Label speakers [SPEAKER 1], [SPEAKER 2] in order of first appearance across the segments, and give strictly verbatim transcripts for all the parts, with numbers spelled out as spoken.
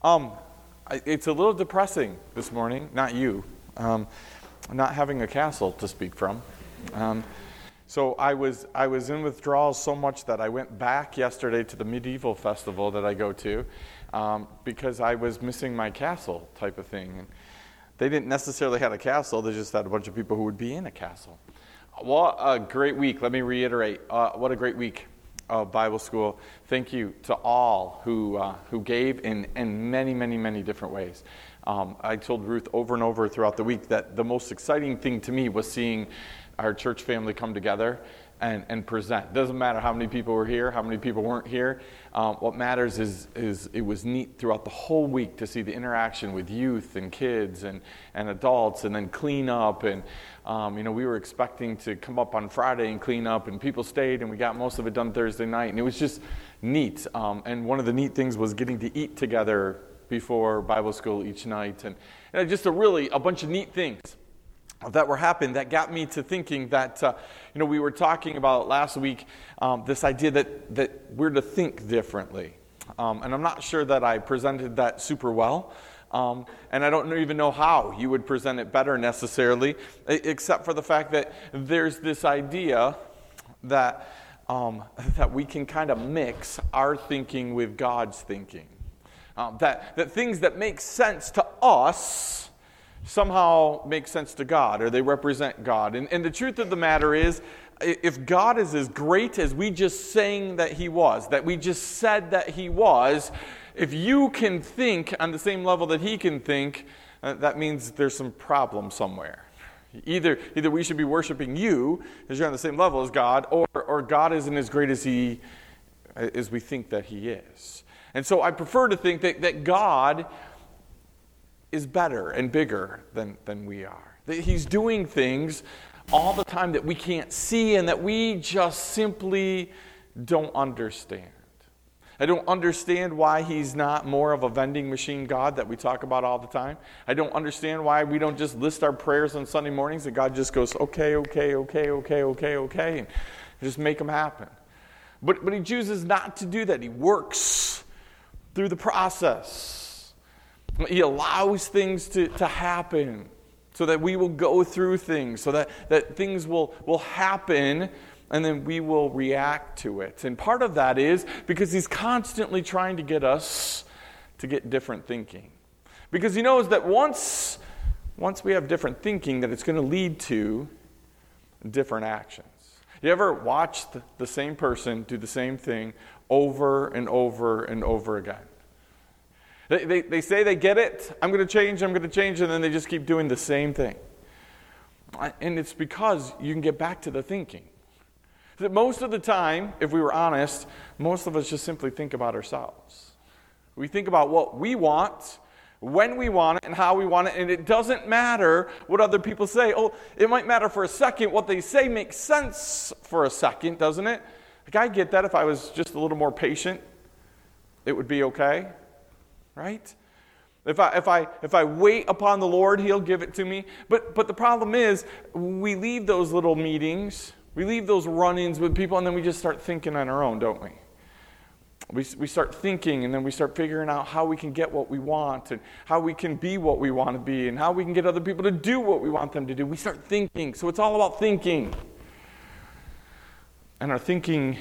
[SPEAKER 1] Um, I, it's a little depressing this morning, not you, um, not having a castle to speak from. Um, so I was I was in withdrawals so much that I went back yesterday to the medieval festival that I go to um, because I was missing my castle type of thing. And they didn't necessarily have a castle, they just had a bunch of people who would be in a castle. What a great week. Let me reiterate, uh, what a great week of Bible school. Thank you to all who uh, who gave in, in many, many, many different ways. Um, I told Ruth over and over throughout the week that the most exciting thing to me was seeing our church family come together and, and present. Doesn't matter how many people were here, how many people weren't here. Um, what matters is is it was neat throughout the whole week to see the interaction with youth and kids and, and adults, and then clean up. And um, you know, we were expecting to come up on Friday and clean up, and people stayed, and we got most of it done Thursday night, and it was just neat. Um, and one of the neat things was getting to eat together before Bible school each night, and, and just a really a bunch of neat things that were happening that got me to thinking that, uh, you know, we were talking about last week um, this idea that, that we're to think differently. Um, and I'm not sure that I presented that super well. Um, and I don't even know how you would present it better necessarily, except for the fact that there's this idea that, um, that we can kind of mix our thinking with God's thinking. Um, that, that things that make sense to us somehow make sense to God, or they represent God. And, and the truth of the matter is, if God is as great as we just sang that he was, that we just said that he was, if you can think on the same level that he can think, uh, that means there's some problem somewhere. Either either we should be worshiping you, because you're on the same level as God, or, or God isn't as great as he as we think that he is. And so I prefer to think that, that God is better and bigger than, than we are. That he's doing things all the time that we can't see and that we just simply don't understand. I don't understand why he's not more of a vending machine God that we talk about all the time. I don't understand why we don't just list our prayers on Sunday mornings and God just goes, okay, okay, okay, okay, okay, okay, and just make them happen. But, but he chooses not to do that. He works through the process. He allows things to, to happen so that we will go through things, so that, that things will, will happen, and then we will react to it. And part of that is because he's constantly trying to get us to get different thinking. Because he knows that once, once we have different thinking, that it's going to lead to different actions. You ever watch the, the same person do the same thing over and over and over again? They, they, they say they get it, I'm going to change, I'm going to change, and then they just keep doing the same thing. And it's because you can get back to the thinking. That most of the time, if we were honest, most of us just simply think about ourselves. We think about what we want, when we want it, and how we want it, and it doesn't matter what other people say. Oh, it might matter for a second. What they say makes sense for a second, doesn't it? Like, I get that if I was just a little more patient, it would be okay. Right? If I if I if I wait upon the Lord, he'll give it to me. But but the problem is, we leave those little meetings, we leave those run-ins with people, and then we just start thinking on our own, don't we? We we start thinking, and then we start figuring out how we can get what we want, and how we can be what we want to be, and how we can get other people to do what we want them to do. We start thinking. So it's all about thinking. And our thinking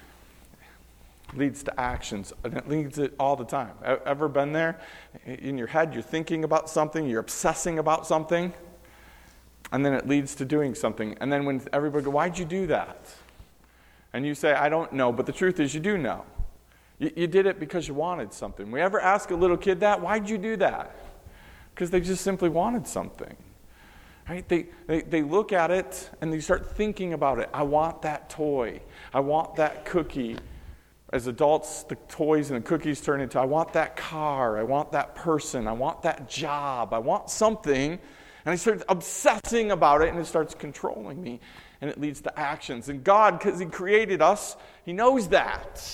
[SPEAKER 1] leads to actions, and it leads it all the time. Ever been there? In your head, you're thinking about something, you're obsessing about something, and then it leads to doing something. And then when everybody goes, why'd you do that? And you say, I don't know, but the truth is you do know. You, you did it because you wanted something. We ever ask a little kid that? Why'd you do that? Because they just simply wanted something. Right? They, they they look at it and they start thinking about it. I want that toy. I want that cookie. As adults, the toys and the cookies turn into, I want that car, I want that person, I want that job, I want something. And I start obsessing about it, and it starts controlling me, and it leads to actions. And God, because he created us, he knows that.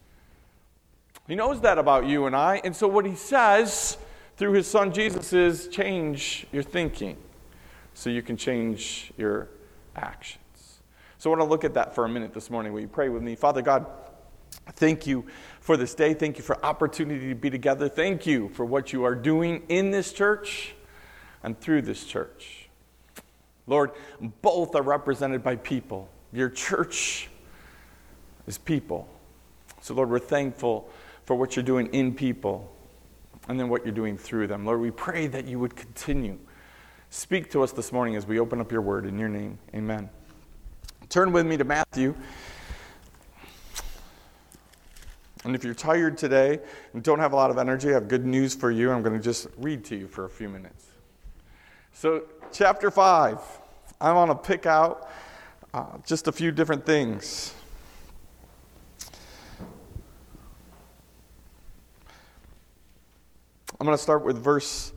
[SPEAKER 1] He knows that about you and I. And so what he says through his son Jesus is, change your thinking so you can change your actions. So I want to look at that for a minute this morning. Will you pray with me? Father God, Thank you for this day. Thank you for opportunity to be together. Thank you for what you are doing in this church and through this church. Lord, both are represented by people. Your church is people. So, Lord, we're thankful for what you're doing in people and then what you're doing through them. Lord, we pray that you would continue. Speak to us this morning as we open up your word in your name. Amen. Turn with me to Matthew. And if you're tired today and don't have a lot of energy, I have good news for you. I'm going to just read to you for a few minutes. So, chapter five, I want to pick out uh, just a few different things. I'm going to start with verse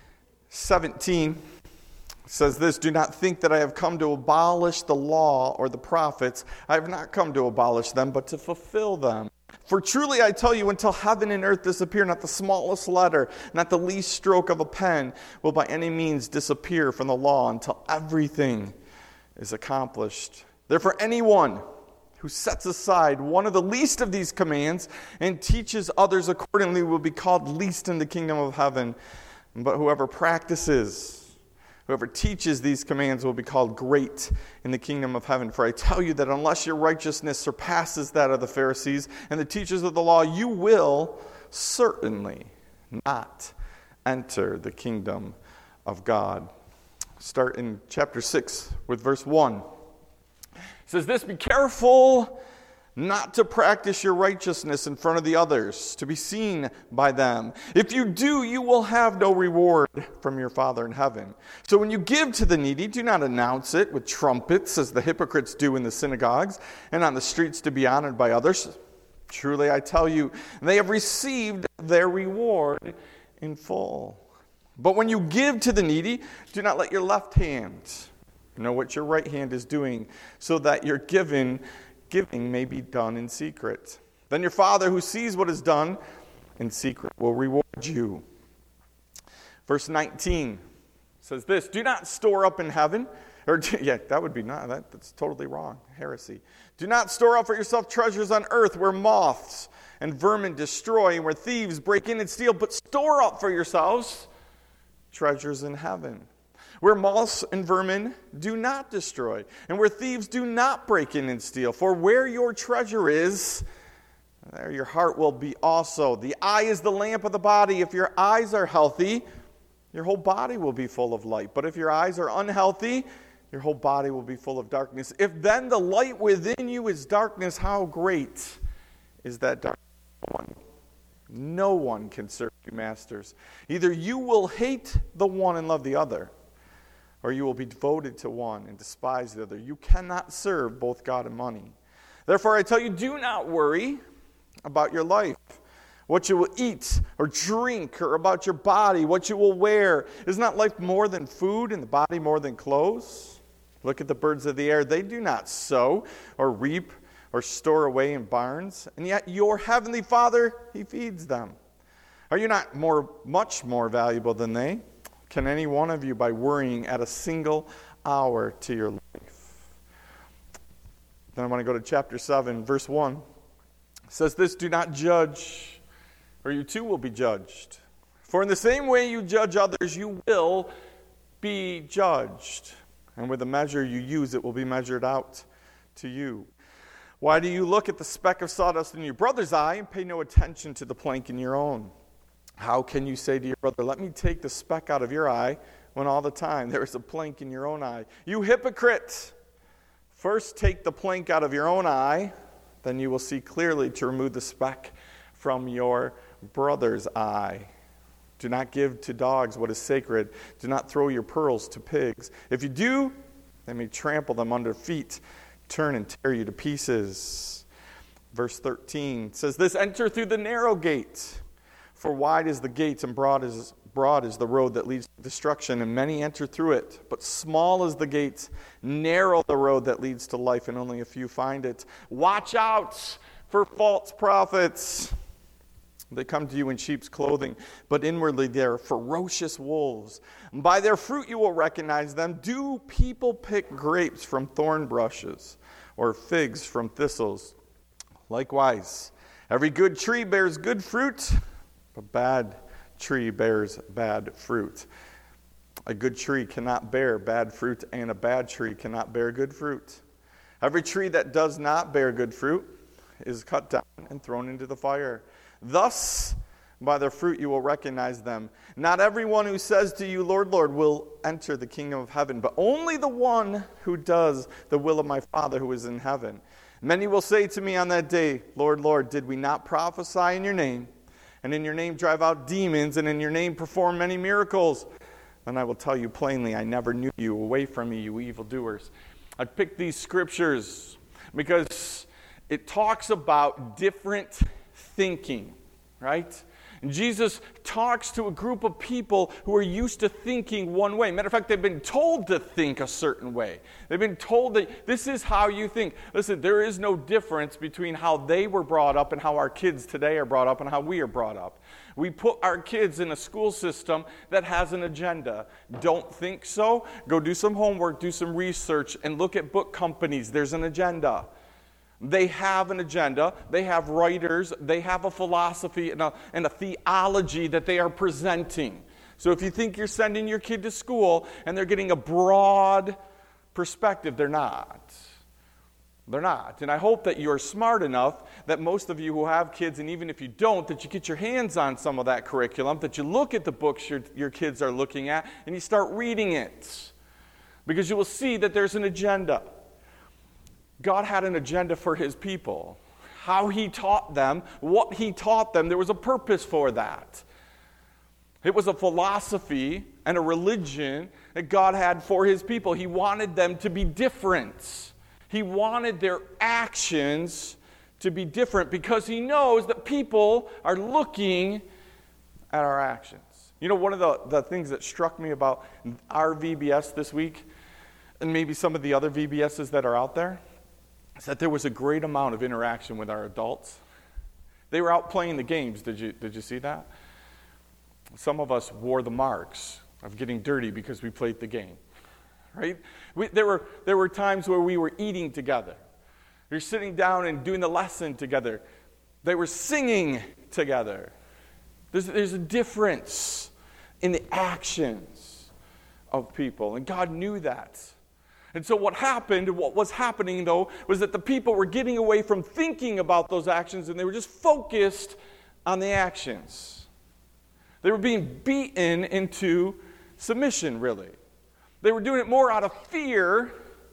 [SPEAKER 1] seventeen. It says this, "Do not think that I have come to abolish the law or the prophets. I have not come to abolish them, but to fulfill them. For truly I tell you, until heaven and earth disappear, not the smallest letter, not the least stroke of a pen will by any means disappear from the law until everything is accomplished. Therefore anyone who sets aside one of the least of these commands and teaches others accordingly will be called least in the kingdom of heaven. But whoever practices, whoever teaches these commands will be called great in the kingdom of heaven. For I tell you that unless your righteousness surpasses that of the Pharisees and the teachers of the law, you will certainly not enter the kingdom of God." Start in chapter six with verse one. It says this, "Be careful not to practice your righteousness in front of the others, to be seen by them. If you do, you will have no reward from your Father in heaven. So when you give to the needy, do not announce it with trumpets, as the hypocrites do in the synagogues and on the streets to be honored by others. Truly, I tell you, they have received their reward in full. But when you give to the needy, do not let your left hand know what your right hand is doing, so that your giving, giving may be done in secret. Then your Father who sees what is done in secret will reward you." Verse nineteen says this, "Do not store up in heaven," or yeah, that would be not, that, that's totally wrong, heresy. "Do not store up for yourself treasures on earth where moths and vermin destroy and where thieves break in and steal, but store up for yourselves treasures in heaven, where moths and vermin do not destroy, and where thieves do not break in and steal. For where your treasure is, there your heart will be also. The eye is the lamp of the body. If your eyes are healthy, your whole body will be full of light. But if your eyes are unhealthy, your whole body will be full of darkness. If then the light within you is darkness, how great is that darkness? One. No one can serve two masters. Either you will hate the one and love the other, or you will be devoted to one and despise the other. You cannot serve both God and money. Therefore I tell you, do not worry about your life, what you will eat or drink, or about your body, what you will wear. Is not life more than food, and the body more than clothes? Look at the birds of the air. They do not sow or reap or store away in barns, and yet your heavenly Father, he feeds them. Are you not more, much more valuable than they? Can any one of you, by worrying, add a single hour to your life?" Then I want to go to chapter seven, verse one. It says this, "Do not judge, or you too will be judged. For in the same way you judge others, you will be judged. And with the measure you use, it will be measured out to you. Why do you look at the speck of sawdust in your brother's eye and pay no attention to the plank in your own? How can you say to your brother, 'Let me take the speck out of your eye,' when all the time there is a plank in your own eye? You hypocrite! First take the plank out of your own eye, then you will see clearly to remove the speck from your brother's eye. Do not give to dogs what is sacred. Do not throw your pearls to pigs. If you do, they may trample them under feet, turn and tear you to pieces." Verse thirteen says this, "Enter through the narrow gate. For wide is the gate and broad is, broad is the road that leads to destruction, and many enter through it. But small is the gate, narrow the road that leads to life, and only a few find it. Watch out for false prophets. They come to you in sheep's clothing, but inwardly they are ferocious wolves. By their fruit you will recognize them. Do people pick grapes from thorn bushes, or figs from thistles? Likewise, Every good tree bears good fruit, a bad tree bears bad fruit. A good tree cannot bear bad fruit, and a bad tree cannot bear good fruit. Every tree that does not bear good fruit is cut down and thrown into the fire. Thus, by their fruit you will recognize them. Not everyone who says to you, Lord, Lord, will enter the kingdom of heaven, but only the one who does the will of my Father who is in heaven. Many will say to me on that day, Lord, Lord, did we not prophesy in your name, and in your name drive out demons, and in your name perform many miracles? Then I will tell you plainly, I never knew you. Away from me, you evildoers. I picked these scriptures because it talks about different thinking, right? And Jesus talks to a group of people who are used to thinking one way. Matter of fact, they've been told to think a certain way. They've been told that this is how you think. Listen, there is no difference between how they were brought up and how our kids today are brought up and how we are brought up. We put our kids in a school system that has an agenda. Don't think so? Go do some homework, do some research, and look at book companies. There's an agenda. They have an agenda, they have writers, they have a philosophy and a, and a theology that they are presenting. So if you think you're sending your kid to school and they're getting a broad perspective, they're not. They're not. And I hope that you're smart enough that most of you who have kids, and even if you don't, that you get your hands on some of that curriculum, that you look at the books your, your kids are looking at, and you start reading it. Because you will see that there's an agenda. God had an agenda for his people. How he taught them, what he taught them, there was a purpose for that. It was a philosophy and a religion that God had for his people. He wanted them to be different. He wanted their actions to be different because he knows that people are looking at our actions. You know, one of the, the things that struck me about our V B S this week, and maybe some of the other V B S's that are out there, is that there was a great amount of interaction with our adults. They were out playing the games. Did you, did you see that? Some of us wore the marks of getting dirty because we played the game. Right? We, there were there were times where we were eating together. We were sitting down and doing the lesson together. They were singing together. There's, there's a difference in the actions of people, and God knew that. And so what happened, what was happening, though, was that the people were getting away from thinking about those actions, and they were just focused on the actions. They were being beaten into submission, really. They were doing it more out of fear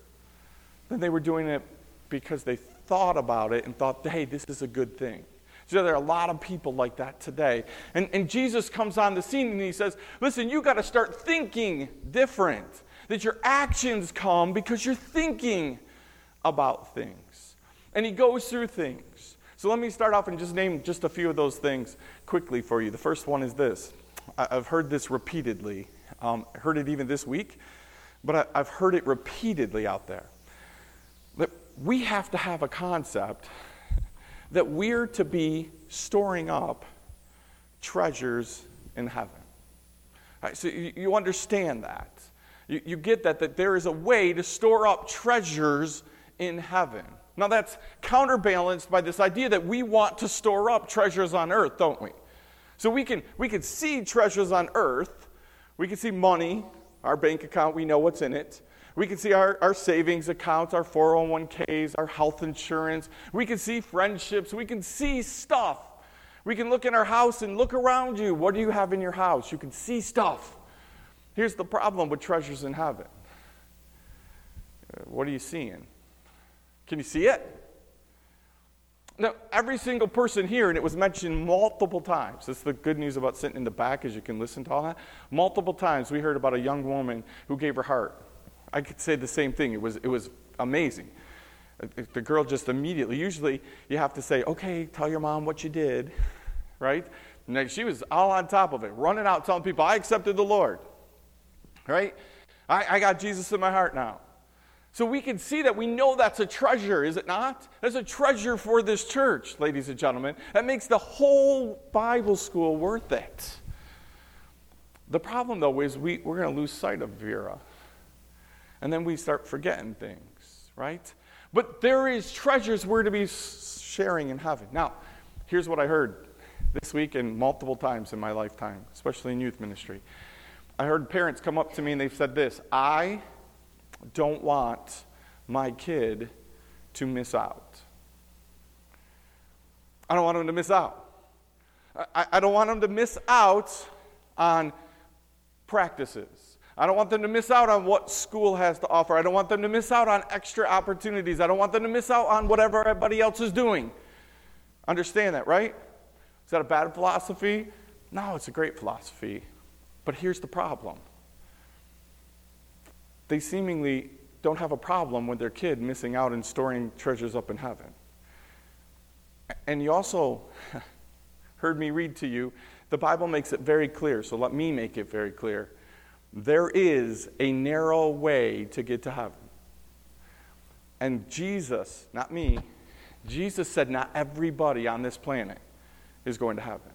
[SPEAKER 1] than they were doing it because they thought about it and thought, hey, this is a good thing. So there are a lot of people like that today. And, and Jesus comes on the scene and he says, listen, you got to start thinking different. That your actions come because you're thinking about things. And he goes through things. So let me start off and just name just a few of those things quickly for you. The first one is this. I've heard this repeatedly. Um, I heard it even this week. But I, I've heard it repeatedly out there. That we have to have a concept that we're to be storing up treasures in heaven. All right, so you, you understand that. You, you get that, that there is a way to store up treasures in heaven. Now that's counterbalanced by this idea that we want to store up treasures on earth, don't we? So we can we can see treasures on earth. We can see money, our bank account, we know what's in it. We can see our, our savings accounts, our four oh one k's, our health insurance. We can see friendships. We can see stuff. We can look in our house and look around you. What do you have in your house? You can see stuff. Here's the problem with treasures in heaven. What are you seeing? Can you see it? Now, every single person here, and it was mentioned multiple times. That's the good news about sitting in the back, is you can listen to all that. Multiple times we heard about a young woman who gave her heart. I could say the same thing. It was it was amazing. The girl just immediately, usually you have to say, okay, tell your mom what you did, right? And she was all on top of it, running out telling people, I accepted the Lord, right? I, I got Jesus in my heart now. So we can see that. We know that's a treasure, is it not? That's a treasure for this church, ladies and gentlemen. That makes the whole Bible school worth it. The problem, though, is we, we're going to lose sight of Vera. And then we start forgetting things, right? But there is treasures we're to be sharing in heaven. Now, here's what I heard this week and multiple times in my lifetime, especially in youth ministry. I heard parents come up to me and they've said this: I don't want my kid to miss out. I don't want him to miss out. I, I don't want him to miss out on practices. I don't want them to miss out on what school has to offer. I don't want them to miss out on extra opportunities. I don't want them to miss out on whatever everybody else is doing. Understand that, right? Is that a bad philosophy? No, it's a great philosophy. But here's the problem. They seemingly don't have a problem with their kid missing out and storing treasures up in heaven. And you also heard me read to you, the Bible makes it very clear, so let me make it very clear. There is a narrow way to get to heaven. And Jesus, not me, Jesus said not everybody on this planet is going to heaven.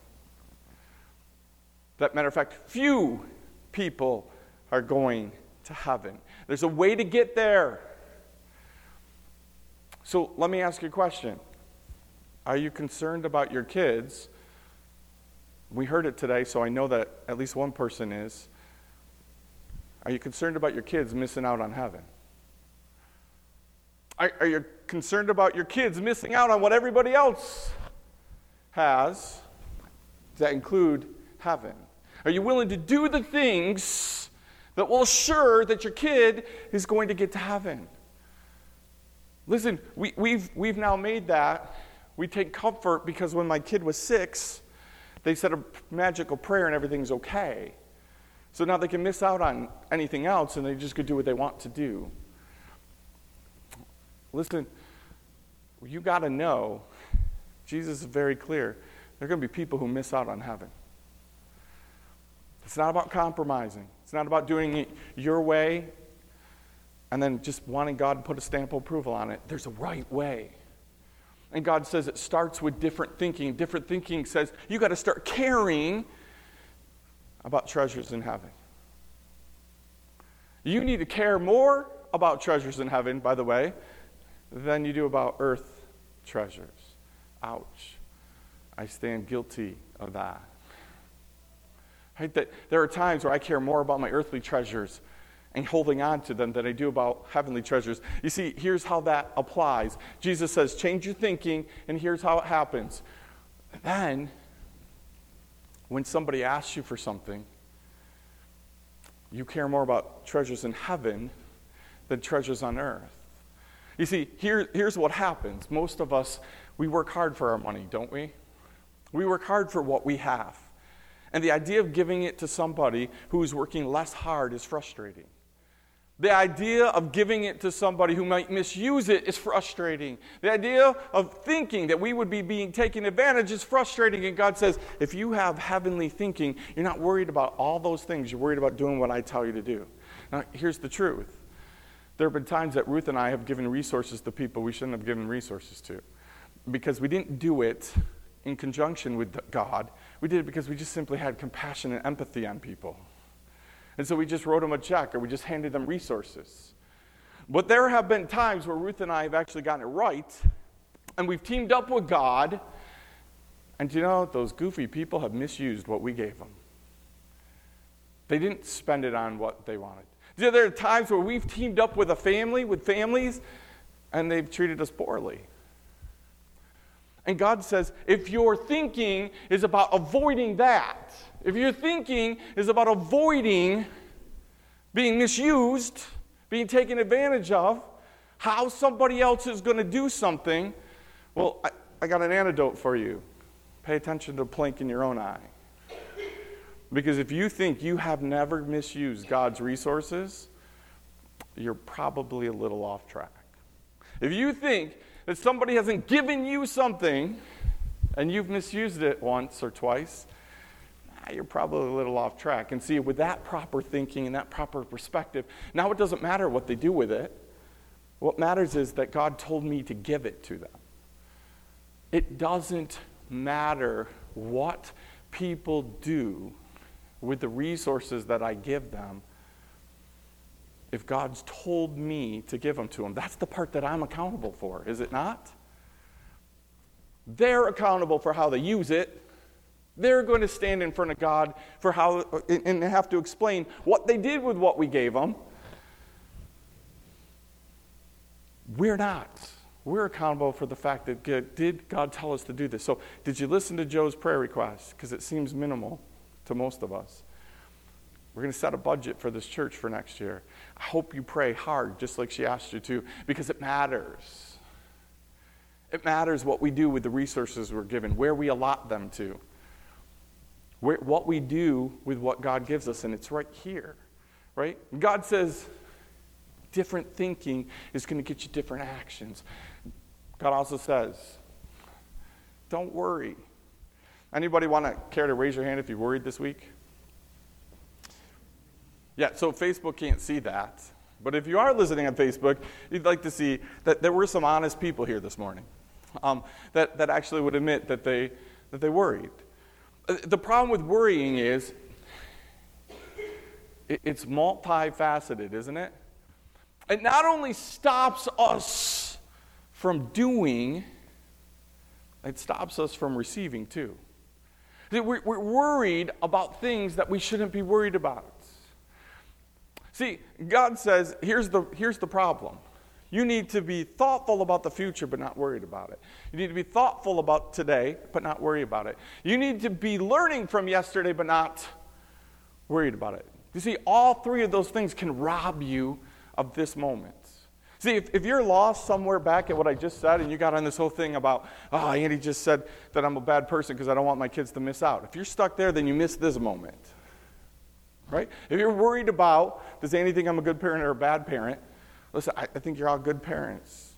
[SPEAKER 1] That matter of fact, few people are going to heaven. There's a way to get there. So let me ask you a question. Are you concerned about your kids? We heard it today, so I know that at least one person is. Are you concerned about your kids missing out on heaven? Are, are you concerned about your kids missing out on what everybody else has? Does that include heaven? Are you willing to do the things that will assure that your kid is going to get to heaven? Listen, we, we've, we've now made that. We take comfort because when my kid was six, they said a magical prayer and everything's okay. So now they can miss out on anything else and they just could do what they want to do. Listen, you got to know, Jesus is very clear, there are going to be people who miss out on heaven. It's not about compromising. It's not about doing it your way and then just wanting God to put a stamp of approval on it. There's a right way. And God says it starts with different thinking. Different thinking says you got to start caring about treasures in heaven. You need to care more about treasures in heaven, by the way, than you do about earth treasures. Ouch. I stand guilty of that. Right? That there are times where I care more about my earthly treasures and holding on to them than I do about heavenly treasures. You see, here's how that applies. Jesus says, change your thinking, and here's how it happens. Then, when somebody asks you for something, you care more about treasures in heaven than treasures on earth. You see, here, here's what happens. Most of us, we work hard for our money, don't we? We work hard for what we have. And the idea of giving it to somebody who is working less hard is frustrating. The idea of giving it to somebody who might misuse it is frustrating. The idea of thinking that we would be being taken advantage is frustrating. And God says, if you have heavenly thinking, you're not worried about all those things. You're worried about doing what I tell you to do. Now, here's the truth. There have been times that Ruth and I have given resources to people we shouldn't have given resources to because we didn't do it in conjunction with God. We did it because we just simply had compassion and empathy on people. And so we just wrote them a check or we just handed them resources. But there have been times where Ruth and I have actually gotten it right, and we've teamed up with God, and you know, those goofy people have misused what we gave them. They didn't spend it on what they wanted. You know, there are times where we've teamed up with a family, with families, and they've treated us poorly. And God says, if your thinking is about avoiding that, if your thinking is about avoiding being misused, being taken advantage of, how somebody else is going to do something, well, I, I got an antidote for you. Pay attention to the plank in your own eye. Because if you think you have never misused God's resources, you're probably a little off track. If you think that somebody hasn't given you something and you've misused it once or twice, you're probably a little off track. And see, with that proper thinking and that proper perspective, now it doesn't matter what they do with it. What matters is that God told me to give it to them. It doesn't matter what people do with the resources that I give them if God's told me to give them to them. That's the part that I'm accountable for, is it not? They're accountable for how they use it. They're going to stand in front of God for how, and have to explain what they did with what we gave them. We're not. We're accountable for the fact that God, did God tell us to do this? So did you listen to Joe's prayer request? Because it seems minimal to most of us. We're going to set a budget for this church for next year. I hope you pray hard, just like she asked you to, because it matters. It matters what we do with the resources we're given, where we allot them to, where, what we do with what God gives us, and it's right here, right? God says different thinking is going to get you different actions. God also says, don't worry. Anybody want to care to raise your hand if you worried this week? Yeah, so Facebook can't see that. But if you are listening on Facebook, you'd like to see that there were some honest people here this morning um, that, that actually would admit that they, that they worried. The problem with worrying is it, it's multifaceted, isn't it? It not only stops us from doing, it stops us from receiving too. We're, we're worried about things that we shouldn't be worried about. See, God says, here's the, here's the problem. You need to be thoughtful about the future, but not worried about it. You need to be thoughtful about today, but not worry about it. You need to be learning from yesterday, but not worried about it. You see, all three of those things can rob you of this moment. See, if, if you're lost somewhere back at what I just said, and you got on this whole thing about, oh, Andy just said that I'm a bad person because I don't want my kids to miss out. If you're stuck there, then you miss this moment. Right? If you're worried about, does Andy think I'm a good parent or a bad parent? Listen, I, I think you're all good parents.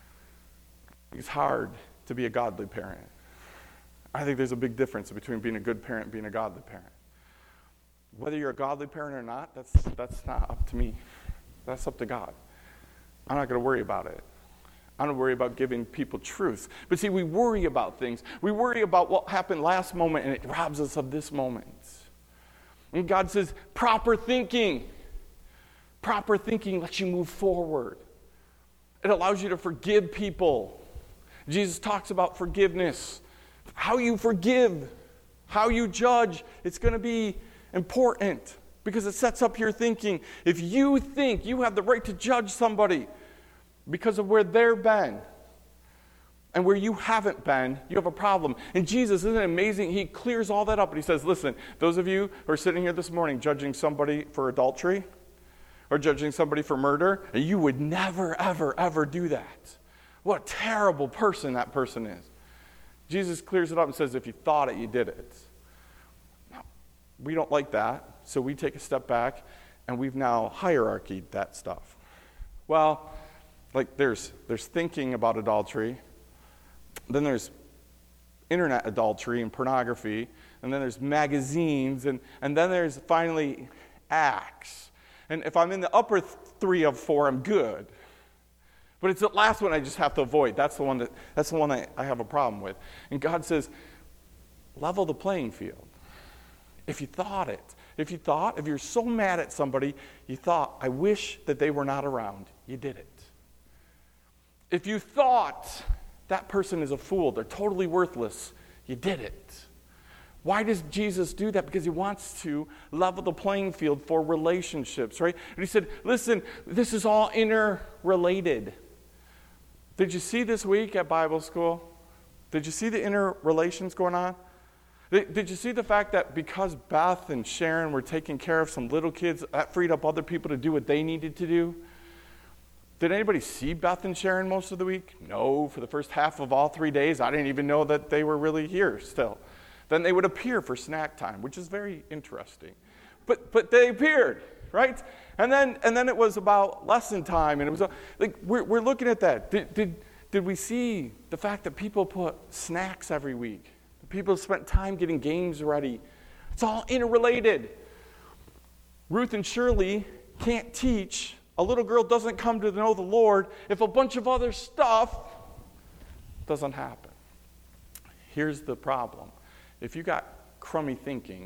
[SPEAKER 1] It's hard to be a godly parent. I think there's a big difference between being a good parent and being a godly parent. Whether you're a godly parent or not, that's that's not up to me. That's up to God. I'm not going to worry about it. I don't worry about giving people truth. But see, we worry about things. We worry about what happened last moment, and it robs us of this moment. And God says, proper thinking. Proper thinking lets you move forward. It allows you to forgive people. Jesus talks about forgiveness. How you forgive, how you judge, it's going to be important because it sets up your thinking. If you think you have the right to judge somebody because of where they've been, and where you haven't been, you have a problem. And Jesus, isn't it amazing? He clears all that up and he says, listen, those of you who are sitting here this morning judging somebody for adultery or judging somebody for murder, you would never, ever, ever do that. What a terrible person that person is. Jesus clears it up and says, if you thought it, you did it. Now, we don't like that, so we take a step back and we've now hierarchied that stuff. Well, like there's there's thinking about adultery. Then there's internet adultery and pornography, and then there's magazines, and, and then there's finally acts. And if I'm in the upper th- three of four, I'm good. But it's the last one I just have to avoid. That's the one that that's the one I, I have a problem with. And God says, level the playing field. If you thought it, if you thought, if you're so mad at somebody, you thought, I wish that they were not around, you did it. If you thought that person is a fool, they're totally worthless, you did it. Why does Jesus do that? Because he wants to level the playing field for relationships, right? And he said, listen, this is all interrelated. Did you see this week at Bible school? Did you see the interrelations going on? Did you see the fact that because Beth and Sharon were taking care of some little kids, that freed up other people to do what they needed to do? Did anybody see Beth and Sharon most of the week? No, for the first half of all three days, I didn't even know that they were really here still. Then they would appear for snack time, which is very interesting. But but they appeared, right? And then and then it was about lesson time, and it was like we're we're looking at that. Did did did we see the fact that people put snacks every week? People spent time getting games ready. It's all interrelated. Ruth and Shirley can't teach. A little girl doesn't come to know the Lord if a bunch of other stuff doesn't happen. Here's the problem. If you got crummy thinking,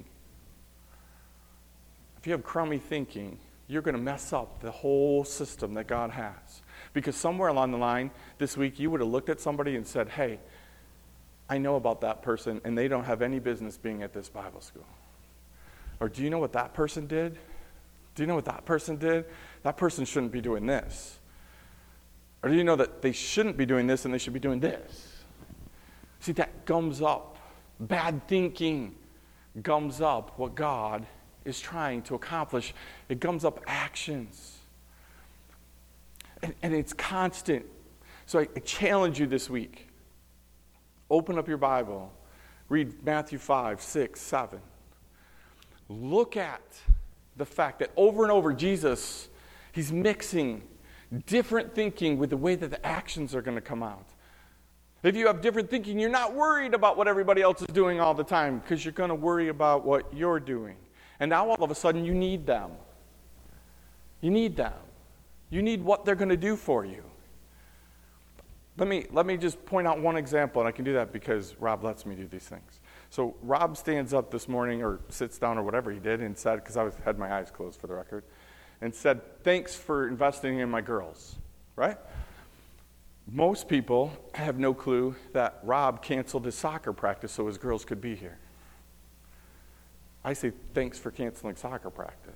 [SPEAKER 1] if you have crummy thinking, you're going to mess up the whole system that God has. Because somewhere along the line this week, you would have looked at somebody and said, hey, I know about that person, and they don't have any business being at this Bible school. Or do you know what that person did? Do you know what that person did? That person shouldn't be doing this. Or do you know that they shouldn't be doing this and they should be doing this? See, that gums up. Bad thinking gums up what God is trying to accomplish. It gums up actions. And, and it's constant. So I, I challenge you this week. Open up your Bible. Read Matthew five, six, seven. Look at the fact that over and over Jesus, he's mixing different thinking with the way that the actions are going to come out. If you have different thinking, you're not worried about what everybody else is doing all the time because you're going to worry about what you're doing. And now all of a sudden you need them. You need them. You need what they're going to do for you. Let me, let me just point out one example, and I can do that because Rob lets me do these things. So Rob stands up this morning or sits down or whatever he did and said, because I was, had my eyes closed for the record, and said, thanks for investing in my girls, right? Most people have no clue that Rob canceled his soccer practice so his girls could be here. I say, thanks for canceling soccer practice.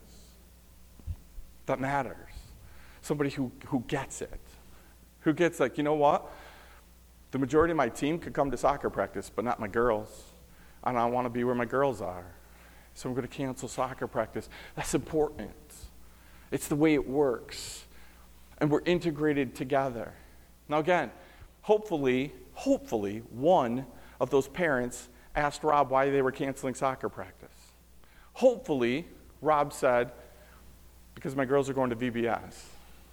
[SPEAKER 1] That matters. Somebody who, who gets it. Who gets like, you know what? The majority of my team could come to soccer practice, but not my girls. And I want to be where my girls are. So I'm going to cancel soccer practice. That's important. It's the way it works. And we're integrated together. Now again, hopefully, hopefully, one of those parents asked Rob why they were canceling soccer practice. Hopefully, Rob said, because my girls are going to V B S.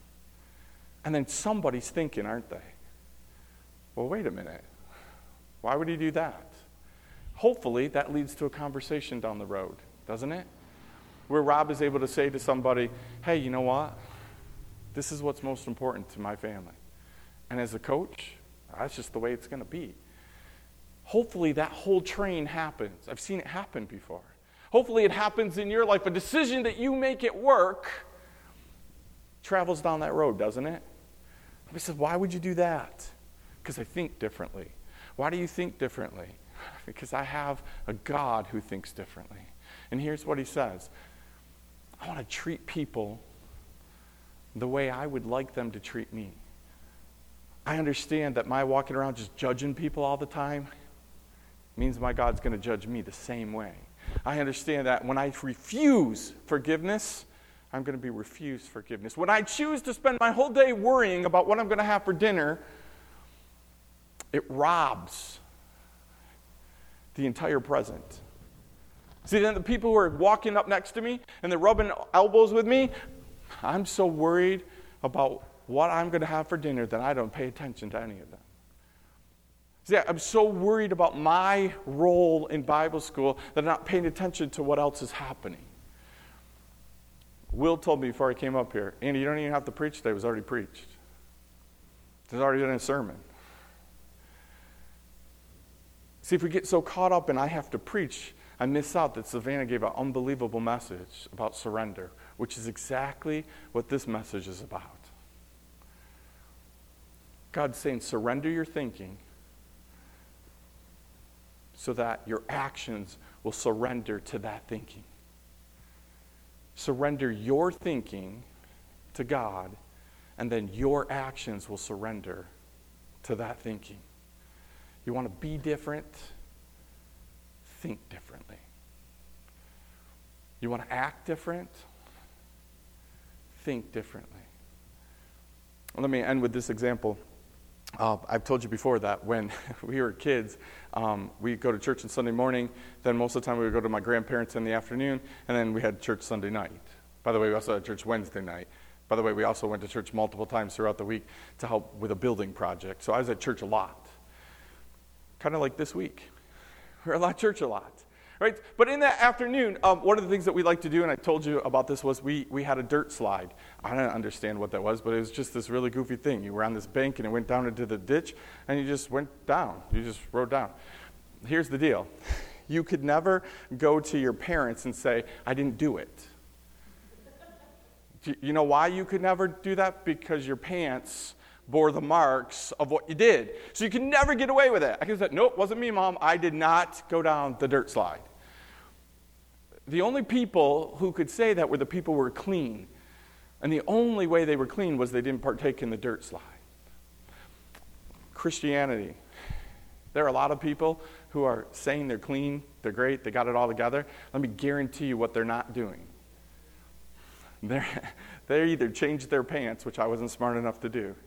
[SPEAKER 1] And then somebody's thinking, aren't they? Well, wait a minute. Why would he do that? Hopefully, that leads to a conversation down the road, doesn't it? Where Rob is able to say to somebody, hey, you know what? This is what's most important to my family. And as a coach, that's just the way it's going to be. Hopefully, that whole train happens. I've seen it happen before. Hopefully, it happens in your life. A decision that you make at work travels down that road, doesn't it? Somebody says, why would you do that? Because I think differently. Why do you think differently? Because I have a God who thinks differently. And here's what he says. I want to treat people the way I would like them to treat me. I understand that my walking around just judging people all the time means my God's going to judge me the same way. I understand that when I refuse forgiveness, I'm going to be refused forgiveness. When I choose to spend my whole day worrying about what I'm going to have for dinner, it robs the entire present. See, then the people who are walking up next to me and they're rubbing elbows with me, I'm so worried about what I'm going to have for dinner that I don't pay attention to any of them. See, I'm so worried about my role in Bible school that I'm not paying attention to what else is happening. Will told me before I came up here, Andy, you don't even have to preach today. It was already preached. There's already been a sermon. See, if we get so caught up and I have to preach, I miss out that Savannah gave an unbelievable message about surrender, which is exactly what this message is about. God's saying, surrender your thinking so that your actions will surrender to that thinking. Surrender your thinking to God, and then your actions will surrender to that thinking. You want to be different? Think differently. You want to act different? Think differently. Let me end with this example. Uh, I've told you before that when we were kids, um, we go to church on Sunday morning, then most of the time we would go to my grandparents in the afternoon, and then we had church Sunday night. By the way, we also had church Wednesday night. By the way, we also went to church multiple times throughout the week to help with a building project. So I was at church a lot. Kind of like this week. We're at church a lot. Right? But in that afternoon, um, one of the things that we like to do, and I told you about this, was we, we had a dirt slide. I don't understand what that was, but it was just this really goofy thing. You were on this bank, and it went down into the ditch, and you just went down. You just rode down. Here's the deal. You could never go to your parents and say, I didn't do it. You know why you could never do that? Because your pants bore the marks of what you did. So you can never get away with it. I can say, nope, wasn't me, Mom. I did not go down the dirt slide. The only people who could say that were the people who were clean. And the only way they were clean was they didn't partake in the dirt slide. Christianity. There are a lot of people who are saying they're clean, they're great, they got it all together. Let me guarantee you what they're not doing. They're, they either changed their pants, which I wasn't smart enough to do,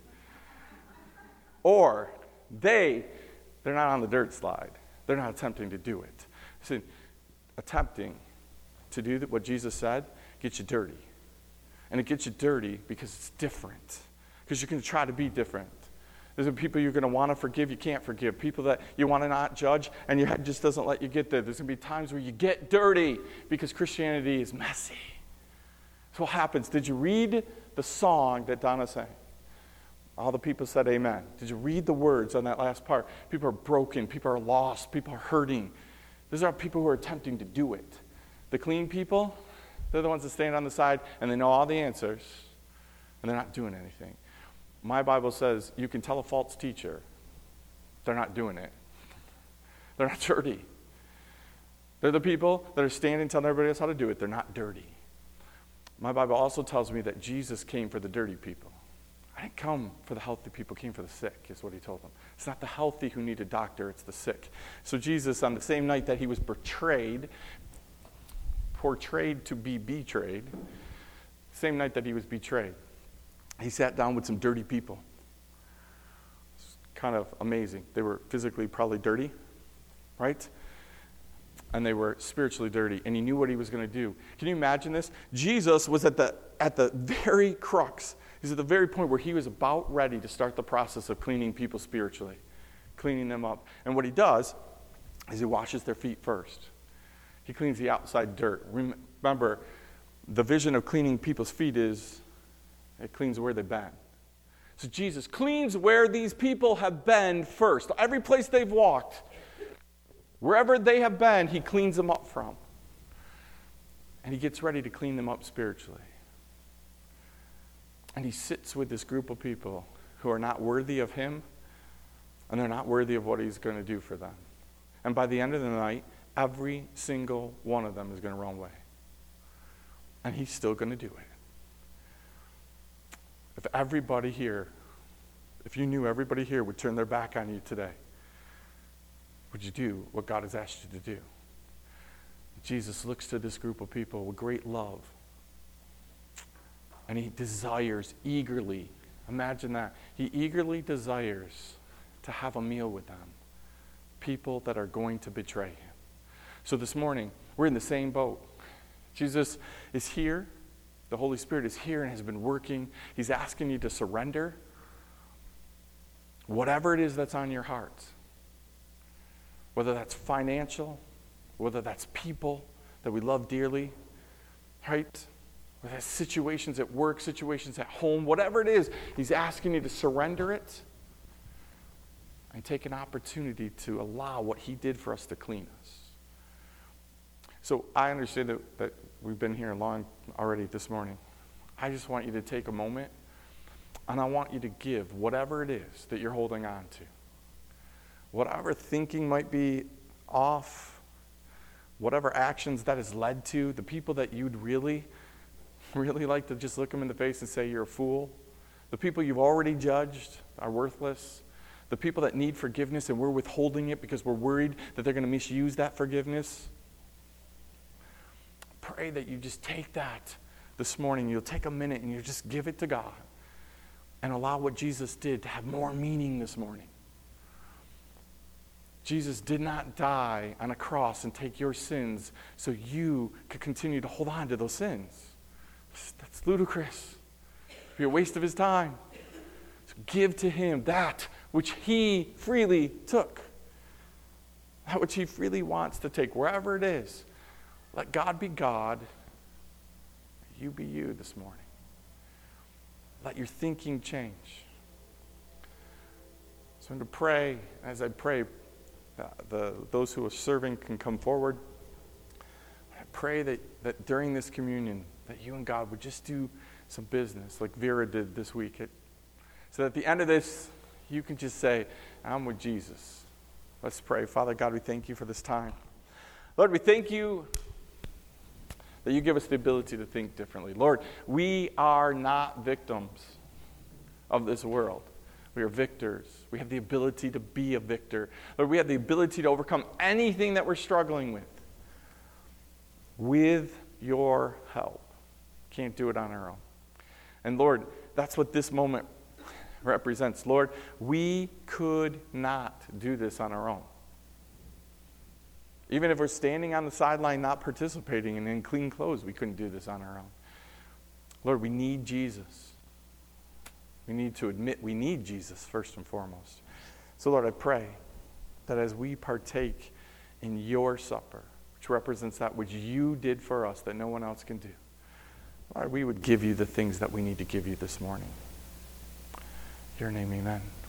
[SPEAKER 1] or they, they're not on the dirt slide. They're not attempting to do it. So, attempting to do what Jesus said gets you dirty. And it gets you dirty because it's different. Because you're going to try to be different. There's people you're going to want to forgive, you can't forgive. People that you want to not judge, and your head just doesn't let you get there. There's going to be times where you get dirty because Christianity is messy. So what happens? Did you read the song that Donna sang? All the people said amen. Did you read the words on that last part? People are broken. People are lost. People are hurting. These are people who are attempting to do it. The clean people, they're the ones that stand on the side and they know all the answers and they're not doing anything. My Bible says you can tell a false teacher they're not doing it. They're not dirty. They're the people that are standing telling everybody else how to do it. They're not dirty. My Bible also tells me that Jesus came for the dirty people. I didn't come for the healthy people, came for the sick, is what he told them. It's not the healthy who need a doctor, it's the sick. So Jesus, on the same night that he was betrayed, portrayed to be betrayed, same night that he was betrayed, he sat down with some dirty people. It's kind of amazing. They were physically probably dirty, right? And they were spiritually dirty, and he knew what he was going to do. Can you imagine this? Jesus was at the at the very crux. He's at the very point where he was about ready to start the process of cleaning people spiritually, cleaning them up. And what he does is he washes their feet first. He cleans the outside dirt. Remember, the vision of cleaning people's feet is it cleans where they've been. So Jesus cleans where these people have been first. Every place they've walked, wherever they have been, he cleans them up from. And he gets ready to clean them up spiritually. And he sits with this group of people who are not worthy of him, and they're not worthy of what he's going to do for them. And by the end of the night, every single one of them is going to run away. And he's still going to do it. If everybody here, if you knew everybody here would turn their back on you today, would you do what God has asked you to do? Jesus looks to this group of people with great love. And he desires eagerly, imagine that, he eagerly desires to have a meal with them. People that are going to betray him. So this morning, we're in the same boat. Jesus is here. The Holy Spirit is here and has been working. He's asking you to surrender whatever it is that's on your heart. Whether that's financial, whether that's people that we love dearly, right? Whether that's situations at work, situations at home, whatever it is, he's asking you to surrender it and take an opportunity to allow what he did for us to clean us. So I understand that, that we've been here long already this morning. I just want you to take a moment and I want you to give whatever it is that you're holding on to. Whatever thinking might be off, whatever actions that has led to, the people that you'd really, really like to just look them in the face and say you're a fool, the people you've already judged are worthless, the people that need forgiveness and we're withholding it because we're worried that they're going to misuse that forgiveness. Pray that you just take that this morning. You'll take a minute and you just give it to God and allow what Jesus did to have more meaning this morning. Jesus did not die on a cross and take your sins so you could continue to hold on to those sins. That's ludicrous. It'd be a waste of his time. So give to him that which he freely took. That which he freely wants to take, wherever it is. Let God be God. You be you this morning. Let your thinking change. So I'm going to pray. As I pray, uh, the, those who are serving can come forward. I pray that, that during this communion, that you and God would just do some business like Vera did this week. It, So that at the end of this, you can just say, I'm with Jesus. Let's pray. Father God, we thank you for this time. Lord, we thank you that you give us the ability to think differently. Lord, we are not victims of this world. We are victors. We have the ability to be a victor. Lord, we have the ability to overcome anything that we're struggling with. With your help. Can't do it on our own. And Lord, that's what this moment represents. Lord, we could not do this on our own. Even if we're standing on the sideline not participating and in clean clothes, we couldn't do this on our own. Lord, we need Jesus. We need to admit we need Jesus first and foremost. So Lord, I pray that as we partake in your supper, which represents that which you did for us that no one else can do, Lord, we would give you the things that we need to give you this morning. In your name, amen.